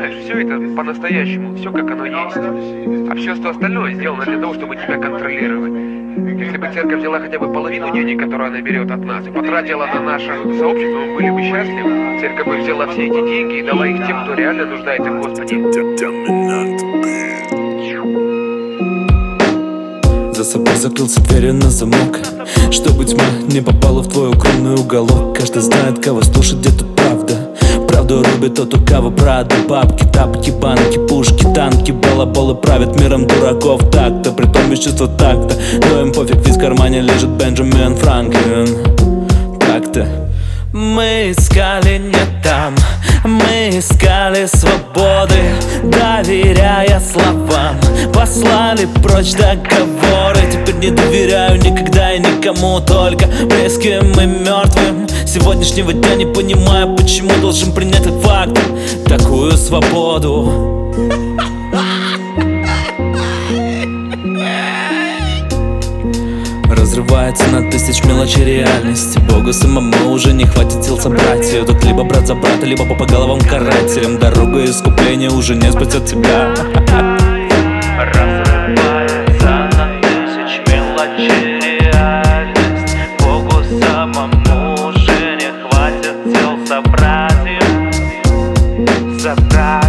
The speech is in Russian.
Понимаешь, все это по-настоящему, все как оно есть. А все остальное сделано для того, чтобы тебя контролировать. Если бы церковь взяла хотя бы половину денег, которые она берет от нас, и потратила на наше сообщество, мы были бы счастливы. Церковь бы взяла все эти деньги и дала их тем, кто реально нуждается в Господе. За собой закрылся дверью на замок, чтобы тьма не попала в твой укромный уголок. Каждый знает, кого слушать, где тут правда. Правду рубит тот, у кого правда. Бабки, тапки, банки, пушки, танки, балаболы правят миром дураков. Так-то, притом без чувства такта. Но им пофиг, ведь в кармане лежит Бенджамин Франклин. Так-то. Мы искали не там, мы искали свободы, доверяя словам. Послали прочь договоры. Теперь не доверяю никогда и никому, только близким и мертвым. Сегодняшнего дня не понимаю, почему должен принять как факт такую свободу. Разрывается на тысяч мелочей реальности. Богу самому уже не хватит сил собрать ее. Тут либо брат за брата, либо по головам карателям. Дорога искупления уже не спасет тебя. Разрывается на тысяч мелочей реальность. Богу самому уже не хватит сил собрать ее.